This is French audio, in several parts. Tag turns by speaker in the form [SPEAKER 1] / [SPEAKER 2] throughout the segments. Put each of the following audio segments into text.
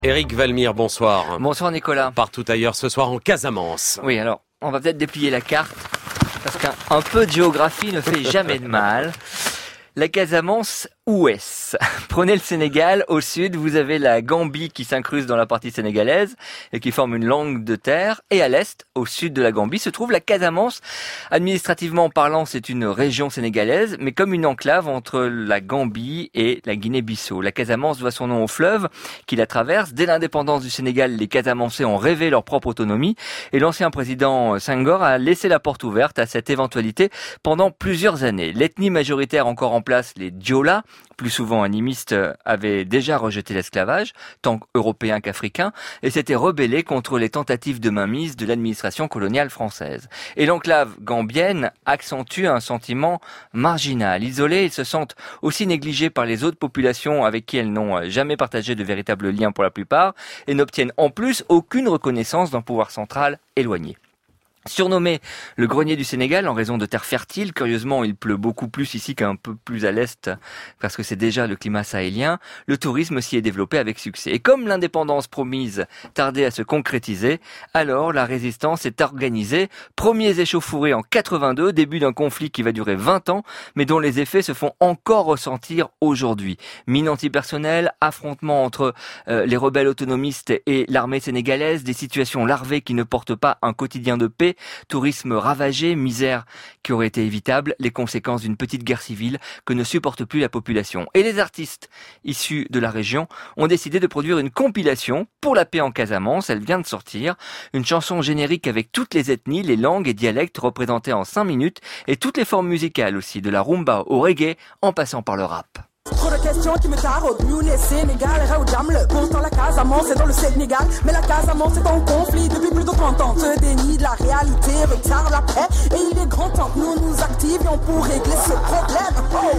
[SPEAKER 1] Éric Valmire, bonsoir.
[SPEAKER 2] Bonsoir Nicolas.
[SPEAKER 1] Partout ailleurs ce soir en Casamance.
[SPEAKER 2] Oui, alors, on va peut-être déplier la carte, parce qu'un peu de géographie ne fait jamais de mal. La Casamance, où est-ce ? Prenez le Sénégal, au sud, vous avez la Gambie qui s'incruste dans la partie sénégalaise et qui forme une langue de terre. Et à l'est, au sud de la Gambie, se trouve la Casamance. Administrativement parlant, c'est une région sénégalaise, mais comme une enclave entre la Gambie et la Guinée-Bissau. La Casamance doit son nom au fleuve qui la traverse. Dès l'indépendance du Sénégal, les Casamançais ont rêvé leur propre autonomie et l'ancien président Senghor a laissé la porte ouverte à cette éventualité pendant plusieurs années. L'ethnie majoritaire encore en place, les Diola, plus souvent animistes, avaient déjà rejeté l'esclavage, tant européen qu'africain, et s'étaient rebellés contre les tentatives de mainmise de l'administration coloniale française. Et l'enclave gambienne accentue un sentiment marginal. Isolés, ils se sentent aussi négligés par les autres populations avec qui elles n'ont jamais partagé de véritables liens pour la plupart, et n'obtiennent en plus aucune reconnaissance d'un pouvoir central éloigné. Surnommé le grenier du Sénégal en raison de terres fertiles, curieusement il pleut beaucoup plus ici qu'un peu plus à l'est parce que c'est déjà le climat sahélien, le tourisme s'y est développé avec succès. Et comme l'indépendance promise tardait à se concrétiser, alors la résistance est organisée. Premiers échauffourés en 82, début d'un conflit qui va durer 20 ans, mais dont les effets se font encore ressentir aujourd'hui. Mine antipersonnelle, affrontements entre les rebelles autonomistes et l'armée sénégalaise, des situations larvées qui ne portent pas un quotidien de paix, tourisme ravagé, misère qui aurait été évitable, les conséquences d'une petite guerre civile que ne supporte plus la population. Et les artistes issus de la région ont décidé de produire une compilation pour la paix en Casamance. Elle vient de sortir. Une chanson générique avec toutes les ethnies, les langues et dialectes représentés en 5 minutes et toutes les formes musicales aussi, de la rumba au reggae en passant par le rap.
[SPEAKER 3] Trop de questions qui me taraudent, nous les Sénégal, Raoudjam, pourtant la Casamance c'est dans le Sénégal, mais la Casamance est en conflit depuis plus de 30 ans. Ce déni de la réalité retarde la paix, et il est grand temps que nous nous activions pour régler ce problème.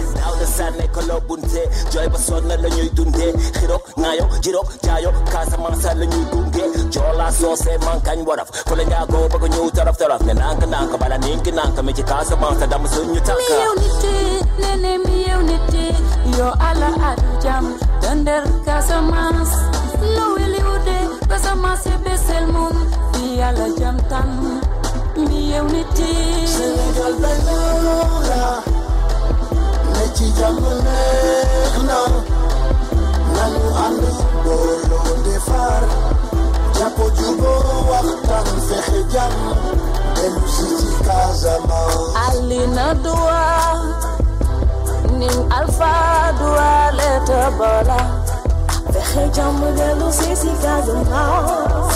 [SPEAKER 4] Yo ala adjam dender Casamance lo weli ude Casamance besel mun fi ala jam tan mi yewniti
[SPEAKER 5] Sénégal benora metti jamne na nanu andu bolo defar japo jubo waxtan fexe jam delu ci Casamance
[SPEAKER 4] alina doa ning alfa duale tabola fexe jàmm dellu si Casamance.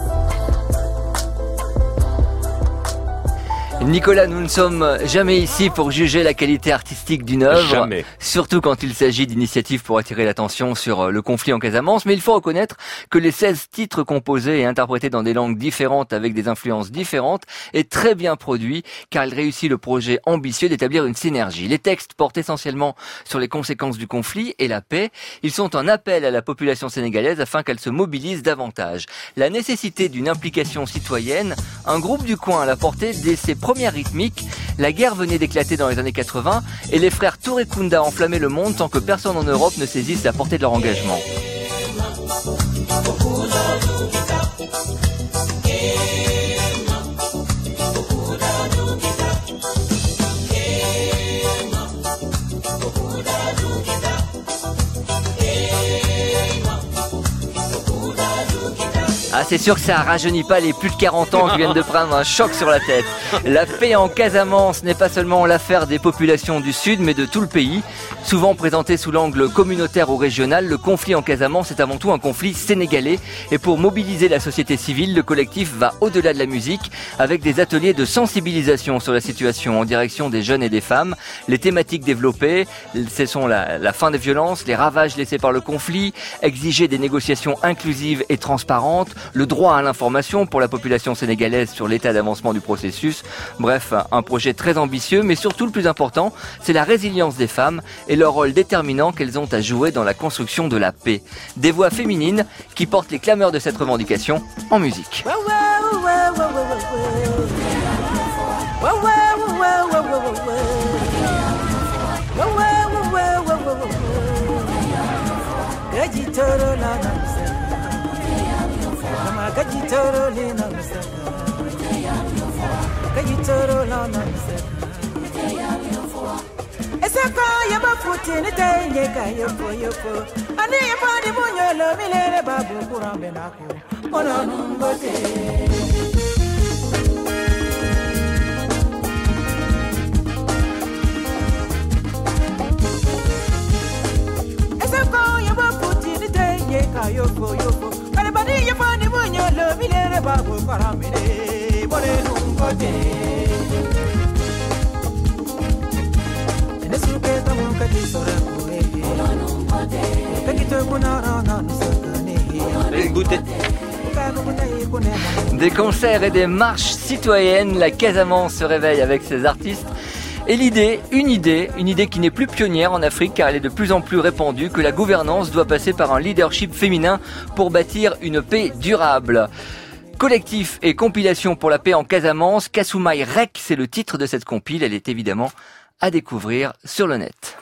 [SPEAKER 2] Nicolas, nous ne sommes jamais ici pour juger la qualité artistique d'une œuvre,
[SPEAKER 1] Jamais.
[SPEAKER 2] Surtout quand il s'agit d'initiatives pour attirer l'attention sur le conflit en Casamance, mais il faut reconnaître que les 16 titres composés et interprétés dans des langues différentes avec des influences différentes est très bien produit, car il réussit le projet ambitieux d'établir une synergie. Les textes portent essentiellement sur les conséquences du conflit et la paix. Ils sont un appel à la population sénégalaise afin qu'elle se mobilise davantage. La nécessité d'une implication citoyenne, un groupe du coin l'a porté dès ses premières rythmiques. La guerre venait d'éclater dans les années 80 et les frères Touré Kunda enflammaient le monde tant que personne en Europe ne saisisse la portée de leur engagement. Ah, c'est sûr que ça rajeunit pas les plus de 40 ans qui viennent de prendre un choc sur la tête. La paix en Casamance n'est pas seulement l'affaire des populations du Sud, mais de tout le pays. Souvent présenté sous l'angle communautaire ou régional, le conflit en Casamance est avant tout un conflit sénégalais. Et pour mobiliser la société civile, le collectif va au-delà de la musique, avec des ateliers de sensibilisation sur la situation en direction des jeunes et des femmes. Les thématiques développées, ce sont la fin des violences, les ravages laissés par le conflit, exiger des négociations inclusives et transparentes, le droit à l'information pour la population sénégalaise sur l'état d'avancement du processus. Bref, un projet très ambitieux, mais surtout le plus important, c'est la résilience des femmes et leur rôle déterminant qu'elles ont à jouer dans la construction de la paix. Des voix féminines qui portent les clameurs de cette revendication en musique. Des concerts et des marches citoyennes, la Casamance se réveille avec ses artistes. Et l'idée, une idée qui n'est plus pionnière en Afrique car elle est de plus en plus répandue, que la gouvernance doit passer par un leadership féminin pour bâtir une paix durable. Collectif et compilation pour la paix en Casamance, Kasumai Rek, c'est le titre de cette compile, elle est évidemment à découvrir sur le net.